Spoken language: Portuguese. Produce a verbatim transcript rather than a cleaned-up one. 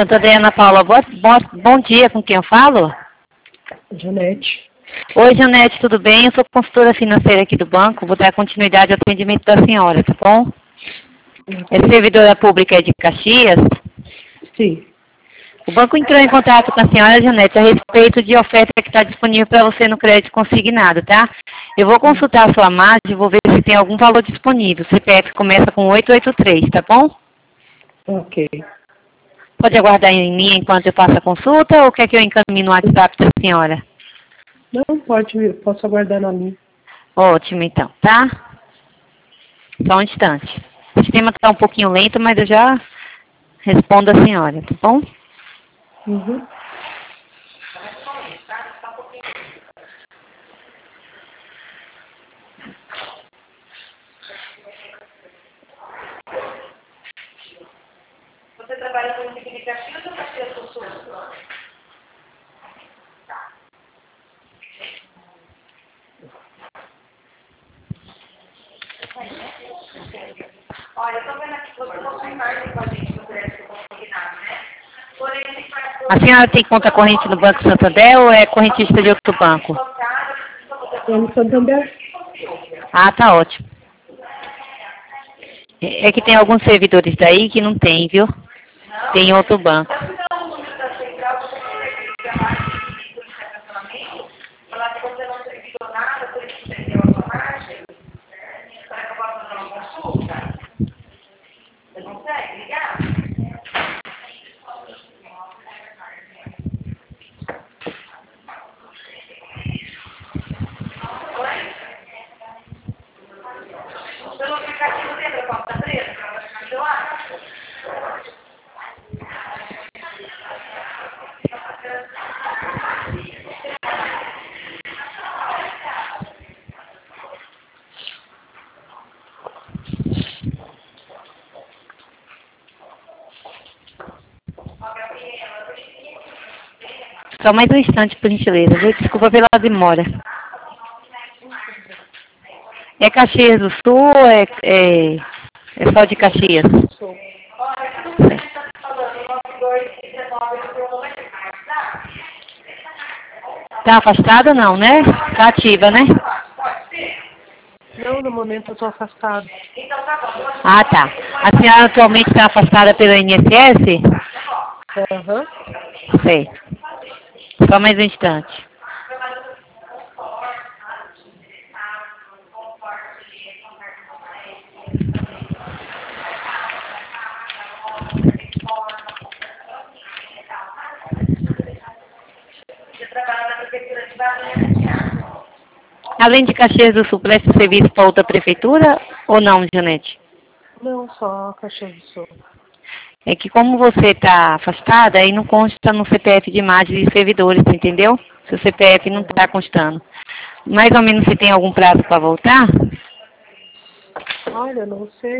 Santander, Ana Paula, boa, boa, bom dia, com quem eu falo? Janete. Oi, Janete, tudo bem? Eu sou consultora financeira aqui do banco, vou dar continuidade ao atendimento da senhora, tá bom? É servidora pública de Caxias? Sim. O banco entrou em contato com a senhora, Janete, a respeito de oferta que está disponível para você no crédito consignado, tá? Eu vou consultar a sua margem e vou ver se tem algum valor disponível. O C P F começa com oito oito três, tá bom? Ok. Pode aguardar em mim enquanto eu faço a consulta ou quer que eu encaminhe no WhatsApp da senhora? Não, pode, posso aguardar na minha. Ótimo, então, tá? Só um instante. O sistema está um pouquinho lento, mas eu já respondo a senhora, tá bom? Uhum. Você trabalha com o município de Caxias ou Caxias do Sul? Olha, eu estou vendo aqui que você não tem margem com a gente no crédito consignado, né? Porém, a gente vai... A senhora tem conta corrente no Banco Santander ou é correntista de outro banco? É no Santander? Ah, tá ótimo. É é que tem alguns servidores daí que não tem, viu? Tem em outro banco. Então, o número da central, você consegue ligar lá e pedir o estacionamento, falar que você não serviu nada, por isso que perdeu a sua margem, para que eu possa fazer uma consulta? Você consegue ligar? Pelo aplicativo lembra qual está preso? Para você cancelar? Só mais um instante, por gentileza, viu? Desculpa pela demora. É Caxias do Sul ou é, é, é só de Caxias? Sou. Olha, tudo que a gente está falando, nove dois dezenove, eu estou no mercado, tá? Tá afastado ou não, né? Tá ativa, né? Pode ser? Não, no momento eu estou afastado. Então tá bom. Ah, tá. A senhora atualmente está afastada pelo I N S S? Aham. Certo. Só mais um instante. Você trabalha na prefeitura de Barranha. Além de Caxias do Sul, presta serviço para outra prefeitura ou não, Janete? Não, só Caxias do Sul. É que como você está afastada, aí não consta no C P F de imagem de servidores, entendeu? Seu C P F não está constando. Mais ou menos você tem algum prazo para voltar? Olha, não sei.